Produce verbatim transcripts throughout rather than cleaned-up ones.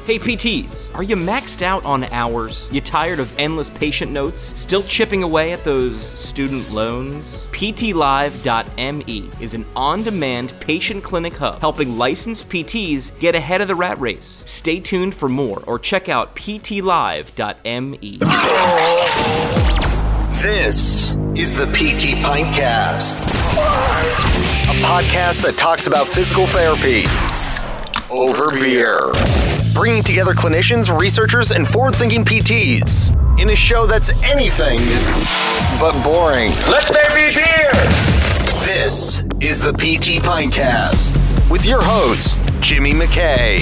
Hey P Ts, are you maxed out on hours? You tired of endless patient notes? Still chipping away at those student loans? P T Live dot M E is an on-demand patient clinic hub helping licensed P Ts get ahead of the rat race. Stay tuned for more or check out P T Live dot M E. This is the P T Pintcast, a podcast that talks about physical therapy over beer. Bringing together clinicians, researchers, and forward-thinking P Ts in a show that's anything but boring. Let there be beer! This is the P T Pintcast with your host, Jimmy McKay.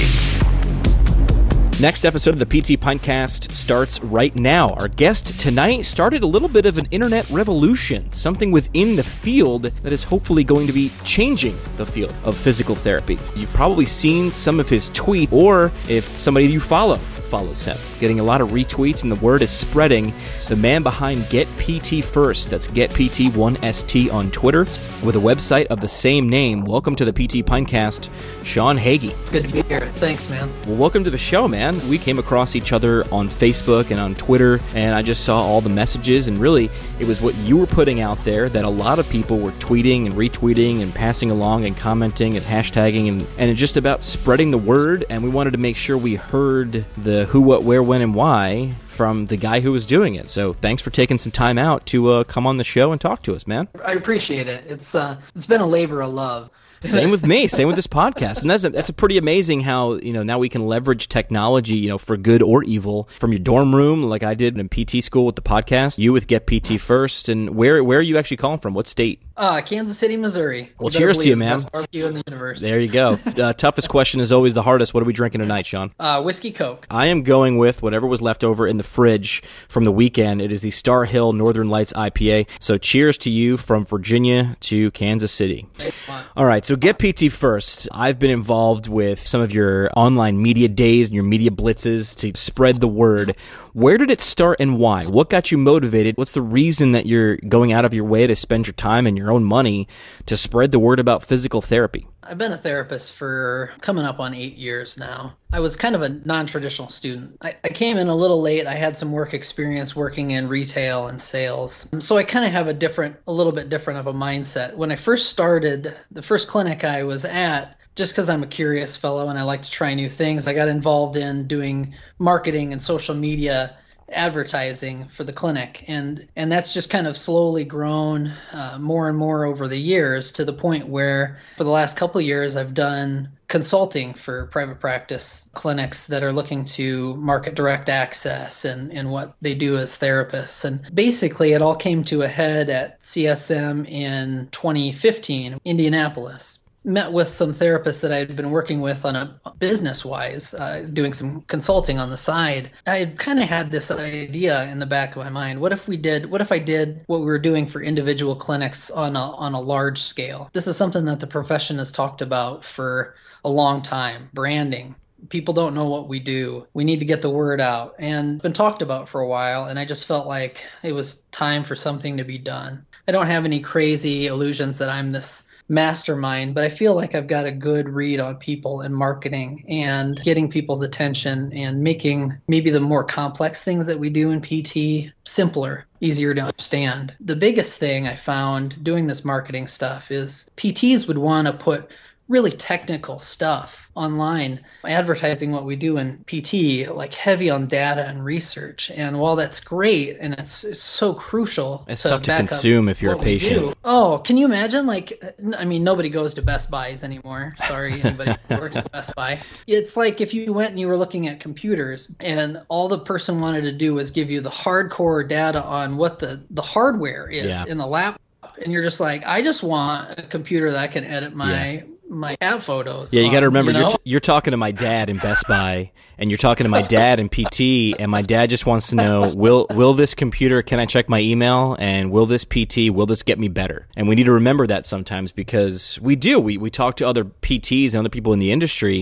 Next episode of the P T Pintcast starts right now. Our guest tonight started a little bit of an internet revolution, something within the field that is hopefully going to be changing the field of physical therapy. You've probably seen some of his tweets, or if somebody you follow follows him, getting a lot of retweets, and the word is spreading. The man behind Get P T First, that's Get P T one S T on Twitter, with a website of the same name. Welcome to the P T Pintcast, Sean Hagee. It's good to be here. Thanks, man. Well, welcome to the show, man. We came across each other on Facebook and on Twitter, and I just saw all the messages, and really, it was what you were putting out there that a lot of people were tweeting and retweeting and passing along and commenting and hashtagging, and, and just about spreading the word, and we wanted to make sure we heard the who, what, where, when, and why from the guy who was doing it. So thanks for taking some time out to uh, come on the show and talk to us, man. I appreciate it. It's uh, it's been a labor of love. Same with me. Same with this podcast. And that's a, that's a pretty amazing how, you know, now we can leverage technology, you know, for good or evil, from your dorm room, like I did in P T school with the podcast, you with Get P T First. And where where are you actually calling from? What state? Uh, Kansas City, Missouri. Well, cheers to you, man. Best barbecue in the universe. There you go. uh, toughest question is always the hardest. What are we drinking tonight, Sean? Uh, whiskey Coke. I am going with whatever was left over in the fridge from the weekend. It is the Star Hill Northern Lights I P A. So cheers to you from Virginia to Kansas City. All right, so Get P T First. First, I've been involved with some of your online media days and your media blitzes to spread the word. Where did it start and why? What got you motivated? What's the reason that you're going out of your way to spend your time and your own money to spread the word about physical therapy? I've been a therapist for coming up on eight years now. I was kind of a non-traditional student. I, I came in a little late. I had some work experience working in retail and sales. So I kind of have a different, a little bit different of a mindset. When I first started, the first clinic I was at, just because I'm a curious fellow and I like to try new things, I got involved in doing marketing and social media advertising for the clinic, and and that's just kind of slowly grown uh, more and more over the years, to the point where for the last couple of years I've done consulting for private practice clinics that are looking to market direct access and, and what they do as therapists. And basically it all came to a head at C S M in twenty fifteen, Indianapolis. Met with some therapists that I had been working with on a business-wise, uh, doing some consulting on the side. I had kind of had this idea in the back of my mind. What if we did, what if I did what we were doing for individual clinics on a, on a large scale? This is something that the profession has talked about for a long time, branding. People don't know what we do. We need to get the word out. And it's been talked about for a while, and I just felt like it was time for something to be done. I don't have any crazy illusions that I'm this mastermind, but I feel like I've got a good read on people and marketing and getting people's attention and making maybe the more complex things that we do in P T simpler, easier to understand. The biggest thing I found doing this marketing stuff is P Ts would want to put really technical stuff online, advertising what we do in P T, like heavy on data and research. And while that's great and it's, it's so crucial, it's to tough to back consume up if you're a what we patient. do. Oh, can you imagine? Like, I mean, nobody goes to Best Buys anymore. Sorry, anybody who works at Best Buy. It's like if you went and you were looking at computers and all the person wanted to do was give you the hardcore data on what the, the hardware is Yeah. in the laptop. And you're just like, I just want a computer that I can edit my Yeah. my cat photos. Yeah, you got to on, remember, you you know? are t- you're talking to my dad in Best Buy, and you're talking to my dad in P T, and my dad just wants to know, will will this computer, can I check my email, and will this P T, will this get me better? And we need to remember that sometimes, because we do. We, we talk to other P Ts and other people in the industry,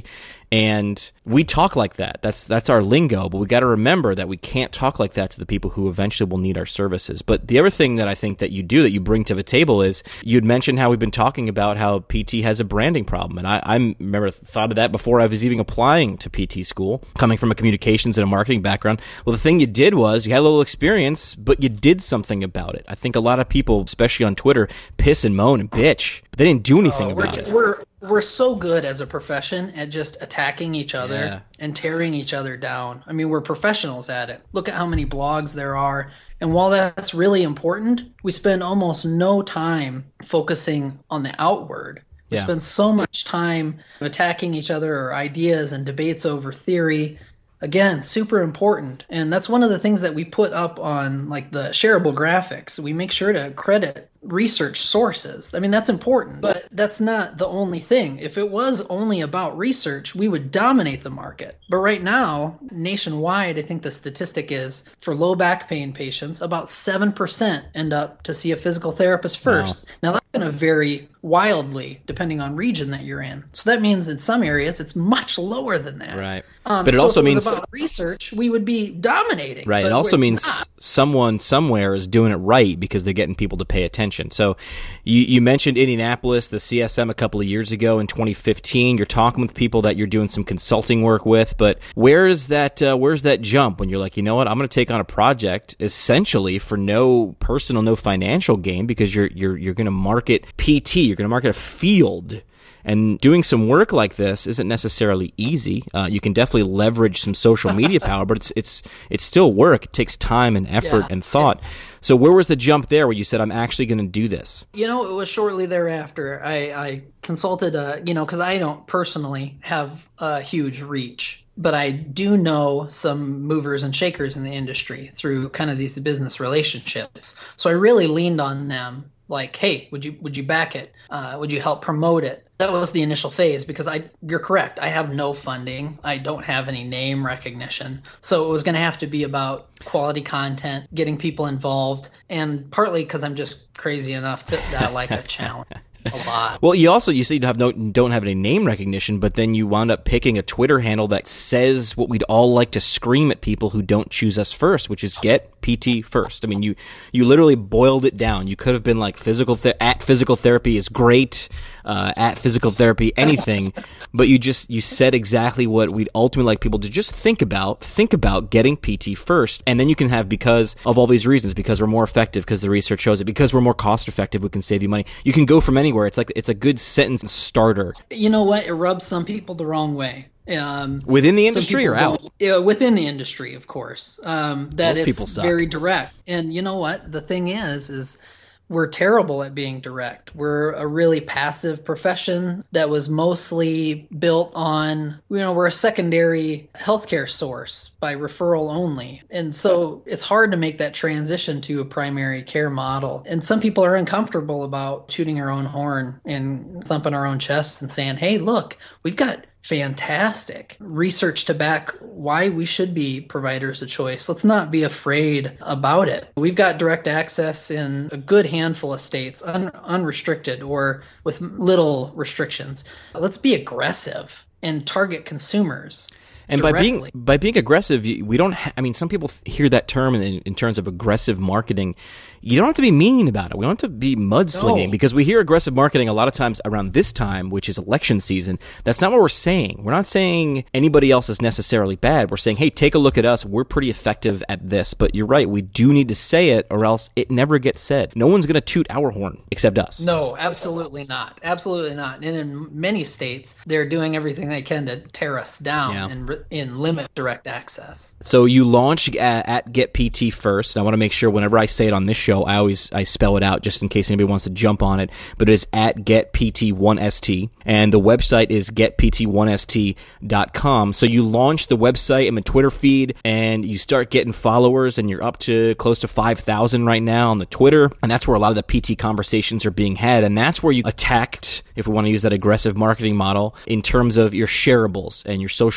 And we talk like that. That's that's our lingo, but we got to remember that we can't talk like that to the people who eventually will need our services. But the other thing that I think that you do, that you bring to the table, is you'd mentioned how we've been talking about how P T has a branding problem. And I, I remember thought of that before I was even applying to P T school, coming from a communications and a marketing background. Well, the thing you did was you had a little experience, but you did something about it. I think a lot of people, especially on Twitter, piss and moan and bitch, but they didn't do anything oh, about we're, it. We're we're so good as a profession at just attacking each other Yeah. and tearing each other down. I mean, we're professionals at it. Look at how many blogs there are. And while that's really important, we spend almost no time focusing on the outward. We Yeah. spend so much time attacking each other or ideas and debates over theory. Again, super important. And that's one of the things that we put up on like the shareable graphics. We make sure to credit research sources. I mean, that's important, but that's not the only thing. If it was only about research, we would dominate the market. But right now, nationwide, I think the statistic is for low back pain patients, about seven percent end up to see a physical therapist first. Wow. Now, that's going to vary wildly depending on region that you're in. So that means in some areas, it's much lower than that. Right. Um, but it so also if it means was about research, we would be dominating. Right. But It also it's means not. someone somewhere is doing it right because they're getting people to pay attention. So you, you mentioned Indianapolis, the C S M a couple of years ago in twenty fifteen. You're talking with people that you're doing some consulting work with, but where's that uh, where's that jump when you're like, you know what, I'm going to take on a project essentially for no personal, no financial gain, because you're you're you're going to market P T, you're going to market a field. And doing some work like this isn't necessarily easy. Uh, you can definitely leverage some social media power, but it's it's it's still work. It takes time and effort Yeah, and thought. So where was the jump there where you said, I'm actually going to do this? You know, it was shortly thereafter. I, I consulted, uh, you know, because I don't personally have a huge reach, but I do know some movers and shakers in the industry through kind of these business relationships. So I really leaned on them. Like, hey, would you would you back it? Uh, would you help promote it? That was the initial phase because I, you're correct. I have no funding. I don't have any name recognition. So it was going to have to be about quality content, getting people involved, and partly because I'm just crazy enough to that I like a challenge. A lot. Well, you also, you say you have no, don't have any name recognition, but then you wound up picking a Twitter handle that says what we'd all like to scream at people who don't choose us first, which is get P T first. I mean, you, you literally boiled it down. You could have been like physical, th- at physical therapy is great, uh, at physical therapy, anything, but you just, you said exactly what we'd ultimately like people to just think about, think about getting P T first. And then you can have, because of all these reasons, because we're more effective, because the research shows it, because we're more cost effective, we can save you money. You can go from anywhere. It's like, it's a good sentence starter. You know what? It rubs some people the wrong way. Um, within the industry or out? Yeah, within the industry, of course. Um, that Most people it's suck. very direct. And you know what? The thing is, is we're terrible at being direct. We're a really passive profession that was mostly built on, you know, we're a secondary healthcare source by referral only. And so it's hard to make that transition to a primary care model. And some people are uncomfortable about shooting our own horn and thumping our own chest and saying, hey, look, we've got fantastic research to back why we should be providers of choice. Let's not be afraid about it. We've got direct access in a good handful of states, un- unrestricted or with little restrictions. Let's be aggressive and target consumers. And directly. by being by being aggressive, you- we don't. Ha- I mean, some people hear that term in, in terms of aggressive marketing. You don't have to be mean about it. We don't have to be mudslinging, No. because we hear aggressive marketing a lot of times around this time, which is election season. That's not what we're saying. We're not saying anybody else is necessarily bad. We're saying, hey, take a look at us. We're pretty effective at this. But you're right. We do need to say it, or else it never gets said. No one's going to toot our horn except us. No, absolutely not. Absolutely not. And in many states, they're doing everything they can to tear us down Yeah. and, re- and limit direct access. So you launch at, at Get P T first. And I want to make sure whenever I say it on this show, I always I spell it out just in case anybody wants to jump on it. But it is at Get P T one S T, and the website is get P T one S T dot com. So you launch the website and the Twitter feed, and you start getting followers, and you're up to close to five thousand right now on the Twitter, and that's where a lot of the P T conversations are being had, and that's where you attacked, if we want to use that aggressive marketing model, in terms of your shareables and your social media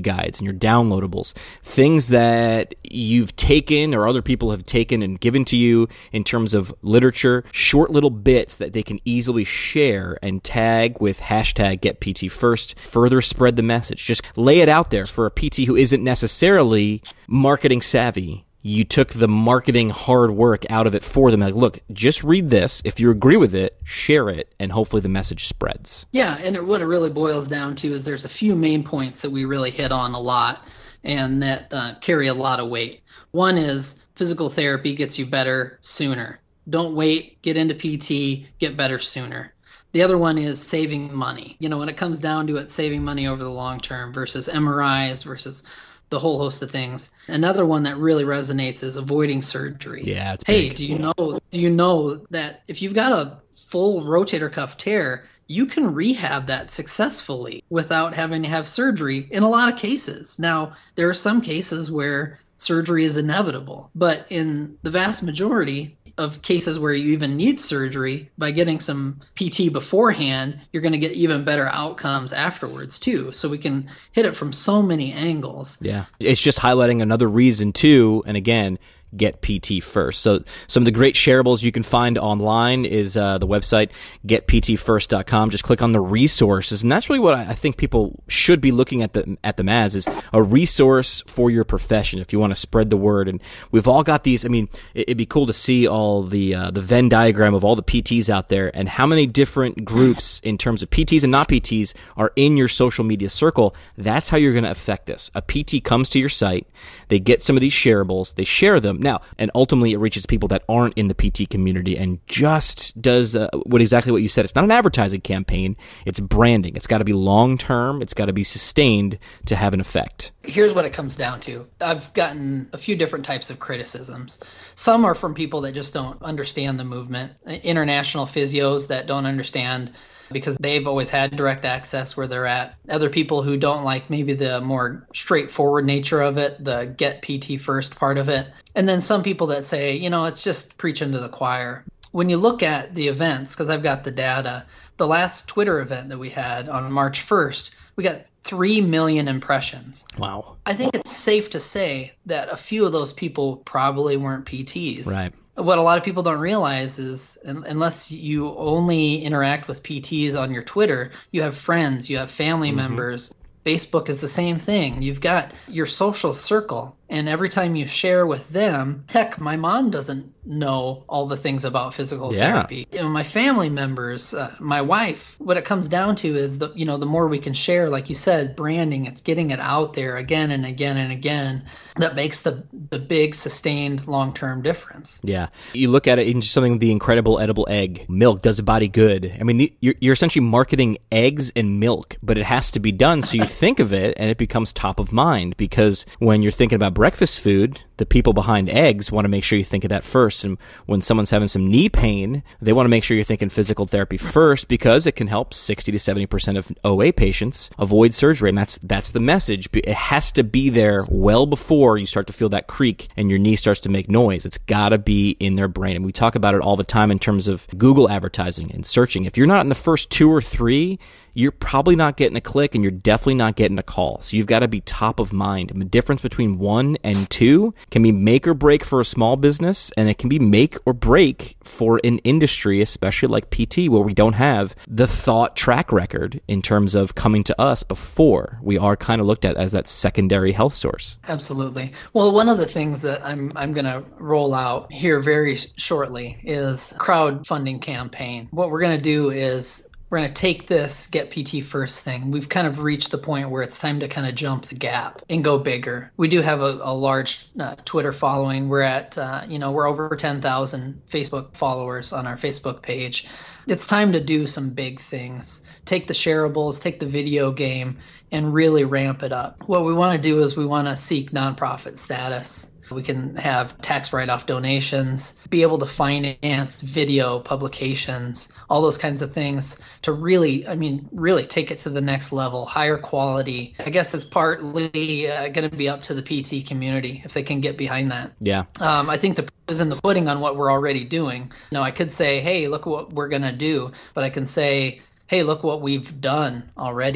guides and your downloadables, things that you've taken or other people have taken and given to you in terms of literature, short little bits that they can easily share and tag with hashtag GetPTFirst, further spread the message. Just lay it out there for a P T who isn't necessarily marketing savvy. You took the marketing hard work out of it for them. Like, look, just read this. If you agree with it, share it, and hopefully the message spreads. Yeah, and it, what it really boils down to is there's a few main points that we really hit on a lot and that uh, carry a lot of weight. One is physical therapy gets you better sooner. Don't wait, get into P T, get better sooner. The other one is saving money. You know, when it comes down to it, saving money over the long term versus M R Is versus the whole host of things. Another one that really resonates is avoiding surgery. Yeah, it's Hey, big. do you know do you know that if you've got a full rotator cuff tear, you can rehab that successfully without having to have surgery in a lot of cases. Now, there are some cases where surgery is inevitable, but in the vast majority of cases where you even need surgery, by getting some P T beforehand, you're going to get even better outcomes afterwards too. So we can hit it from so many angles. Yeah. It's just highlighting another reason too, and again, get P T first. So some of the great shareables you can find online is uh, the website get P T first dot com. Just click on the resources, and that's really what I think people should be looking at the at them as, is a resource for your profession if you want to spread the word. And we've all got these. I mean, it'd be cool to see all the uh, the Venn diagram of all the P Ts out there and how many different groups in terms of P Ts and not P Ts are in your social media circle. That's how you're going to affect this. A P T comes to your site, they get some of these shareables, they share them. Now, and ultimately it reaches people that aren't in the P T community and just does uh, what exactly what you said. It's not an advertising campaign. It's branding. It's got to be long-term. It's got to be sustained to have an effect. Here's what it comes down to. I've gotten a few different types of criticisms. Some are from people that just don't understand the movement. International physios that don't understand because they've always had direct access where they're at. Other people who don't like maybe the more straightforward nature of it, the get P T first part of it. And then some people that say, you know, it's just preaching to the choir. When you look at the events, because I've got the data, the last Twitter event that we had on March first, we got three million impressions. Wow. I think it's safe to say that a few of those people probably weren't P Ts. Right. What a lot of people don't realize is unless you only interact with P Ts on your Twitter, you have friends, you have family mm-hmm. members. Facebook is the same thing. You've got your social circle, and every time you share with them, heck, my mom doesn't know all the things about physical yeah. therapy. You know, my family members, uh, my wife. What it comes down to is the you know the more we can share, like you said, branding. It's getting it out there again and again and again that makes the the big sustained long term difference. Yeah, you look at it in something, the incredible edible egg. Milk does a body good. I mean, the, you're, you're essentially marketing eggs and milk, but it has to be done so you think of it and it becomes top of mind, because when you're thinking about breakfast food, the people behind eggs want to make sure you think of that first. And when someone's having some knee pain, they want to make sure you're thinking physical therapy first, because it can help sixty to seventy percent of O A patients avoid surgery. And that's that's the message. It has to be there well before you start to feel that creak and your knee starts to make noise. It's got to be in their brain. And we talk about it all the time in terms of Google advertising and searching. If you're not in the first two or three, you're probably not getting a click and you're definitely not getting a call. So you've got to be top of mind. And the difference between one and two can be make or break for a small business, and it can be make or break for an industry, especially like P T, where we don't have the thought track record in terms of coming to us before. We are kind of looked at as that secondary health source. Absolutely. Well, one of the things that I'm I'm going to roll out here very shortly is a crowdfunding campaign. What we're going to do is we're going to take this Get P T First thing. We've kind of reached the point where it's time to kind of jump the gap and go bigger. We do have a, a large uh, Twitter following. We're at, uh, you know, we're over ten thousand Facebook followers on our Facebook page. It's time to do some big things. Take the shareables, take the video game, and really ramp it up. What we want to do is we want to seek nonprofit status. We can have tax write-off donations, be able to finance video publications, all those kinds of things to really, I mean, really take it to the next level, higher quality. I guess it's partly uh, going to be up to the P T community if they can get behind that. Yeah. Um, I think the proof is in the pudding on what we're already doing. You know, I could say, hey, look what we're going to do, but I can say, hey, look what we've done already.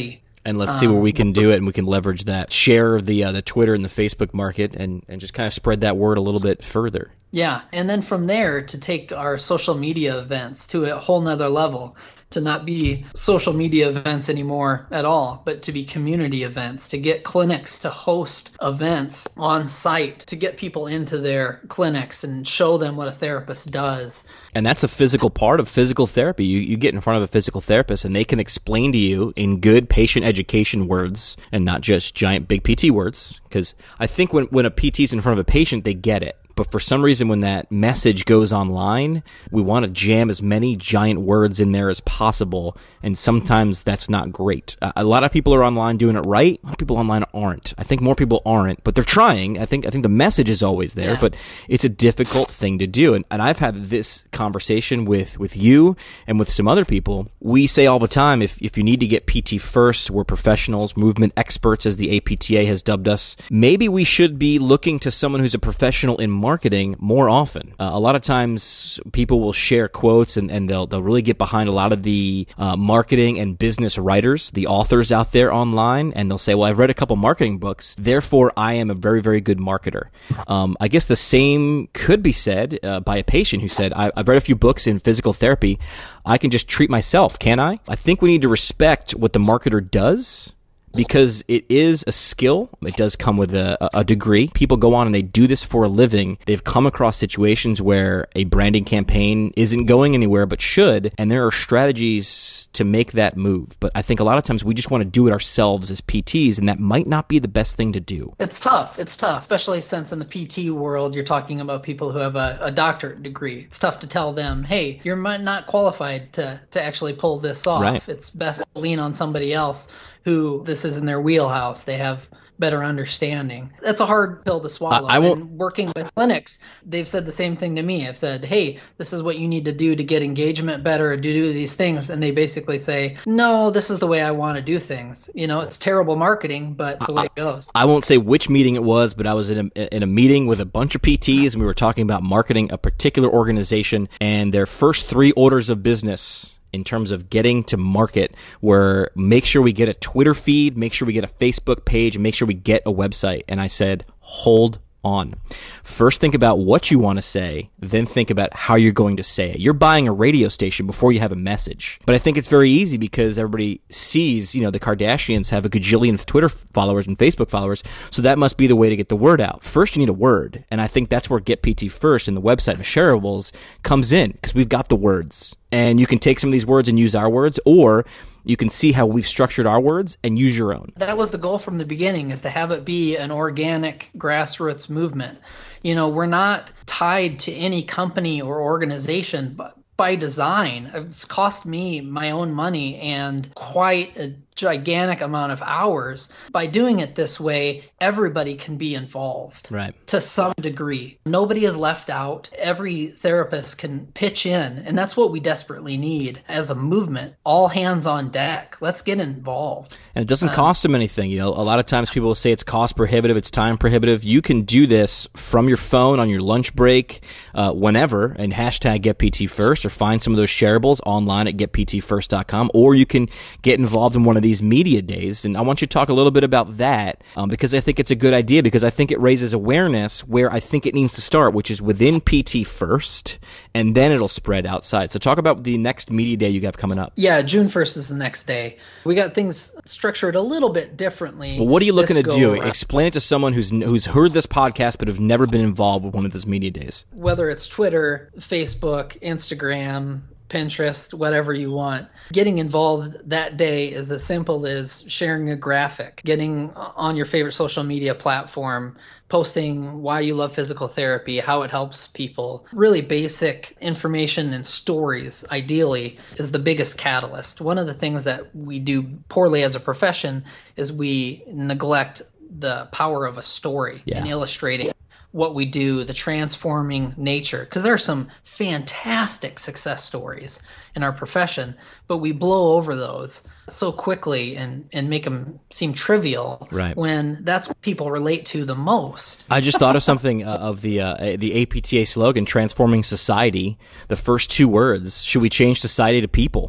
And let's see where we can do it, and we can leverage that, share the uh, the Twitter and the Facebook market, and, and just kind of spread that word a little bit further. Yeah, and then from there to take our social media events to a whole nother level, to not be social media events anymore at all, but to be community events, to get clinics to host events on site, to get people into their clinics and show them what a therapist does. And that's a physical part of physical therapy. You you get in front of a physical therapist and they can explain to you in good patient education words and not just giant big P T words. Because I think when, when a P T is in front of a patient, they get it. But for some reason, when that message goes online, we want to jam as many giant words in there as possible. And sometimes that's not great. Uh, a lot of people are online doing it right. A lot of people online aren't. I think more people aren't, but they're trying. I think I think the message is always there, yeah. But it's a difficult thing to do. And, and I've had this conversation with, with you and with some other people. We say all the time, if, if you need to get P T first, we're professionals, movement experts, as the A P T A has dubbed us. Maybe we should be looking to someone who's a professional in marketing. marketing more often. Uh, a lot of times people will share quotes and, and they'll they'll really get behind a lot of the uh, marketing and business writers, the authors out there online, and they'll say, well, I've read a couple marketing books, therefore I am a very, very good marketer. Um, I guess the same could be said uh, by a patient who said, I, I've read a few books in physical therapy. I can just treat myself, can I? I think we need to respect what the marketer does, because it is a skill. It does come with a, a degree. People go on and they do this for a living. They've come across situations where a branding campaign isn't going anywhere but should, and there are strategies to make that move. But I think a lot of times we just want to do it ourselves as P Ts, and that might not be the best thing to do. It's tough. It's tough, especially since in the P T world, you're talking about people who have a, a doctorate degree. It's tough to tell them, hey, you're not qualified to, to actually pull this off. Right. It's best to lean on somebody else who this is in their wheelhouse. They have better understanding. That's a hard pill to swallow. I, I won't... And working with clinics, they've said the same thing to me. I've said, hey, this is what you need to do to get engagement better, to do these things. And they basically say, no, this is the way I want to do things. You know, it's terrible marketing, but it's the way it goes. I won't say which meeting it was, but I was in a, in a meeting with a bunch of P Ts, and we were talking about marketing a particular organization, and their first three orders of business in terms of getting to market were make sure we get a Twitter feed, make sure we get a Facebook page, and make sure we get a website. And I said, hold on. First, think about what you want to say, then think about how you're going to say it. You're buying a radio station before you have a message. But I think it's very easy because everybody sees, you know, the Kardashians have a gajillion Twitter followers and Facebook followers, so that must be the way to get the word out. First, you need a word, and I think that's where Get P T First and the website and the shareables comes in, because we've got the words. And you can take some of these words and use our words, or you can see how we've structured our words and use your own. That was the goal from the beginning, is to have it be an organic grassroots movement. You know, we're not tied to any company or organization, but by design. It's cost me my own money and quite a gigantic amount of hours. By doing it this way, everybody can be involved, right, to some degree. Nobody is left out. Every therapist can pitch in, and that's what we desperately need as a movement. All hands on deck. Let's get involved. And it doesn't um, cost them anything. You know, a lot of times people will say it's cost prohibitive, it's time prohibitive. You can do this from your phone on your lunch break, uh, whenever, and hashtag Get P T First, or find some of those shareables online at get p t first dot com, or you can get involved in one of these media days. And I want you to talk a little bit about that, um, because I think it's a good idea, because I think it raises awareness where I think it needs to start, which is within P T first, and then it'll spread outside. So talk about the next media day you have coming up. Yeah, June first is the next day. We got things structured a little bit differently. Well, what are you looking to do? Around. Explain it to someone who's who's heard this podcast but have never been involved with one of those media days. Whether it's Twitter, Facebook, Instagram, Pinterest, whatever you want. Getting involved that day is as simple as sharing a graphic, getting on your favorite social media platform, posting why you love physical therapy, how it helps people. Really basic information and stories, ideally, is the biggest catalyst. One of the things that we do poorly as a profession is we neglect the power of a story yeah. and illustrating what we do, the transforming nature, because there are some fantastic success stories in our profession, but we blow over those so quickly and, and make them seem trivial, right, when that's what people relate to the most. I just thought of something uh, of the uh, the A P T A slogan, transforming society. The first two words, should we change society to people?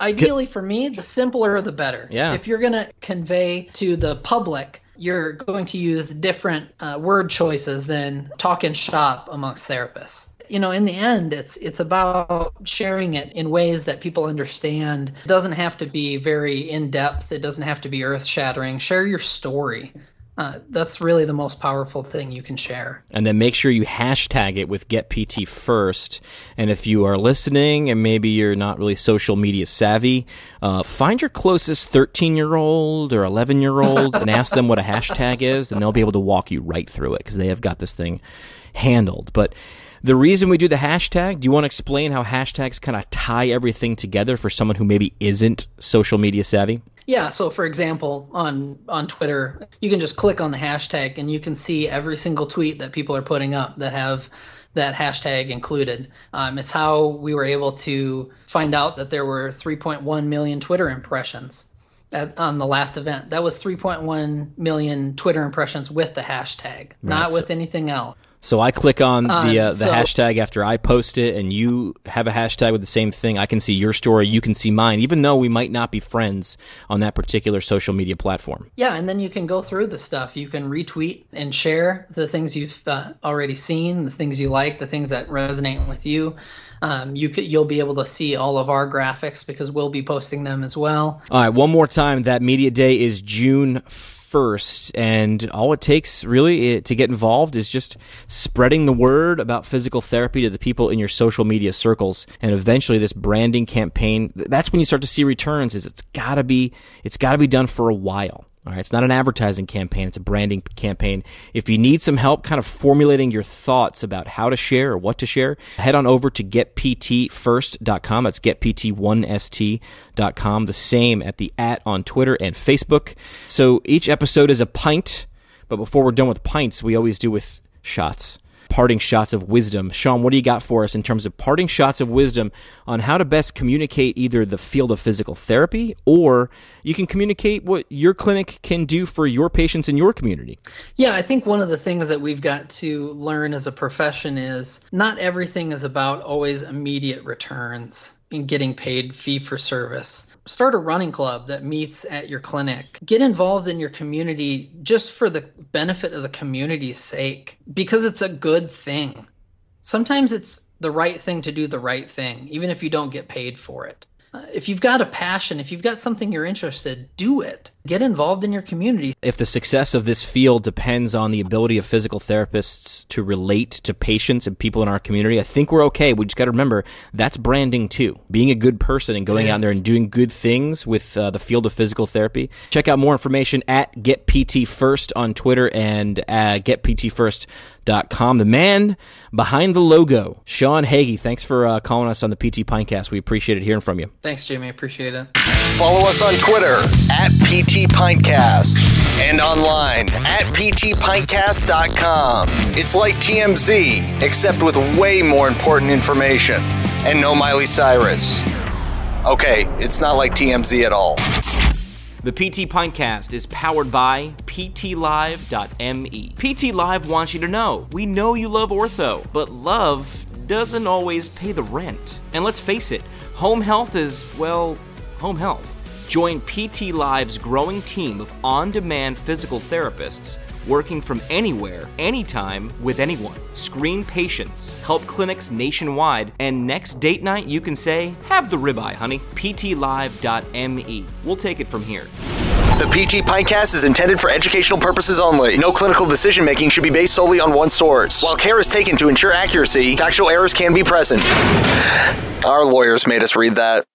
Ideally for me, the simpler the better. Yeah. If you're going to convey to the public, you're going to use different uh, word choices than talk and shop amongst therapists. You know, in the end, it's it's about sharing it in ways that people understand. It doesn't have to be very in-depth. It doesn't have to be earth-shattering. Share your story. Uh, that's really the most powerful thing you can share. And then make sure you hashtag it with Get P T first. And if you are listening and maybe you're not really social media savvy, uh, find your closest thirteen-year-old or eleven-year-old and ask them what a hashtag is, and they'll be able to walk you right through it because they have got this thing handled. But the reason we do the hashtag, do you want to explain how hashtags kind of tie everything together for someone who maybe isn't social media savvy? Yeah, so for example, on, on Twitter, you can just click on the hashtag and you can see every single tweet that people are putting up that have that hashtag included. Um, it's how we were able to find out that there were three point one million Twitter impressions at, on the last event. That was three point one million Twitter impressions with the hashtag, not Right. with anything else. So I click on the uh, the Um, so- hashtag after I post it, and you have a hashtag with the same thing. I can see your story, you can see mine, even though we might not be friends on that particular social media platform. Yeah, and then you can go through the stuff. You can retweet and share the things you've uh, already seen, the things you like, the things that resonate with you. Um, you could, you'll be able to see all of our graphics because we'll be posting them as well. All right, one more time. That media day is June first, and all it takes really to get involved is just spreading the word about physical therapy to the people in your social media circles, and eventually this branding campaign, that's when you start to see returns. Is it's got to be it's got to be done for a while. All right, it's not an advertising campaign, it's a branding campaign. If you need some help kind of formulating your thoughts about how to share or what to share, head on over to get p t first dot com. That's get p t one s t dot com. The same at the at on Twitter and Facebook. So each episode is a pint, but before we're done with pints, we always do with shots. Parting shots of wisdom. Sean, what do you got for us in terms of parting shots of wisdom on how to best communicate either the field of physical therapy, or you can communicate what your clinic can do for your patients in your community? Yeah, I think one of the things that we've got to learn as a profession is not everything is about always immediate returns and getting paid fee for service. Start a running club that meets at your clinic. Get involved in your community just for the benefit of the community's sake, because it's a good thing. Sometimes it's the right thing to do the right thing, even if you don't get paid for it. Uh, if you've got a passion, if you've got something you're interested in, do it. Get involved in your community. If the success of this field depends on the ability of physical therapists to relate to patients and people in our community, I think we're okay. We just got to remember that's branding too. Being a good person and going Yeah. out there and doing good things with uh, the field of physical therapy. Check out more information at Get P T First on Twitter and uh, get p t first dot com. The man behind the logo, Sean Hagee. Thanks for uh, calling us on the P T Pinecast. We appreciate it hearing from you. Thanks, Jamie. Appreciate it. Follow us on Twitter at P T Pinecast and online at p t pinecast dot com. It's like T M Z, except with way more important information. And no Miley Cyrus. Okay, it's not like T M Z at all. The P T Pinecast is powered by p t live dot m e. P T Live wants you to know, we know you love ortho, but love doesn't always pay the rent. And let's face it, home health is, well, home health. Join P T Live's growing team of on-demand physical therapists working from anywhere, anytime, with anyone. Screen patients, help clinics nationwide, and next date night you can say, have the ribeye, honey. p t live dot m e. We'll take it from here. The P T Pinecast is intended for educational purposes only. No clinical decision-making should be based solely on one source. While care is taken to ensure accuracy, factual errors can be present. Our lawyers made us read that.